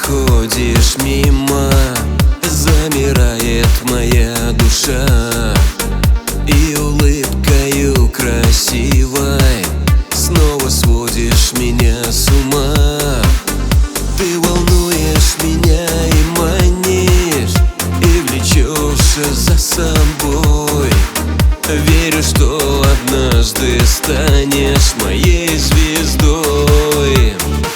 проходишь мимо, замирает моя душа, и улыбкою красивой снова сводишь меня с ума. Ты волнуешь меня и манишь, и влечешь за собой. Верю, что однажды станешь моей звездой.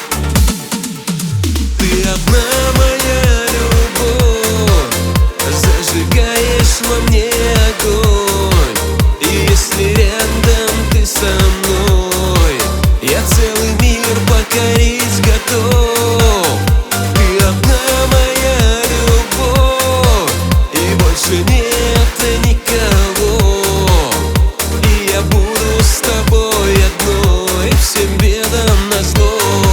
Ты одна моя любовь, зажигаешь во мне огонь. И если рядом ты со мной, я целый мир покорить готов. Ты одна моя любовь, и больше нет никого. И я буду с тобой одной, всем бедам назло.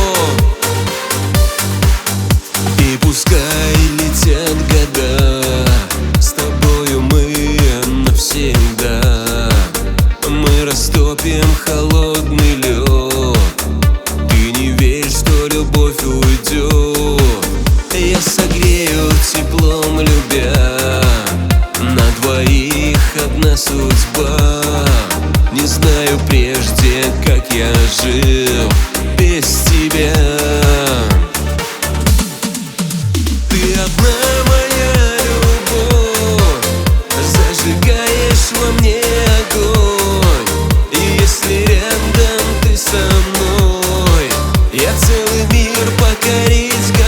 И пускай летят года, с тобою мы навсегда. Мы растопим холодный лед, ты не верь, что любовь уйдет. Я согрею теплом, любя, на двоих одна судьба. Не знаю прежде, как я жил без тебя. Ты одна моя любовь, зажигаешь во мне огонь. И если рядом ты со мной, я целый мир покорить готов.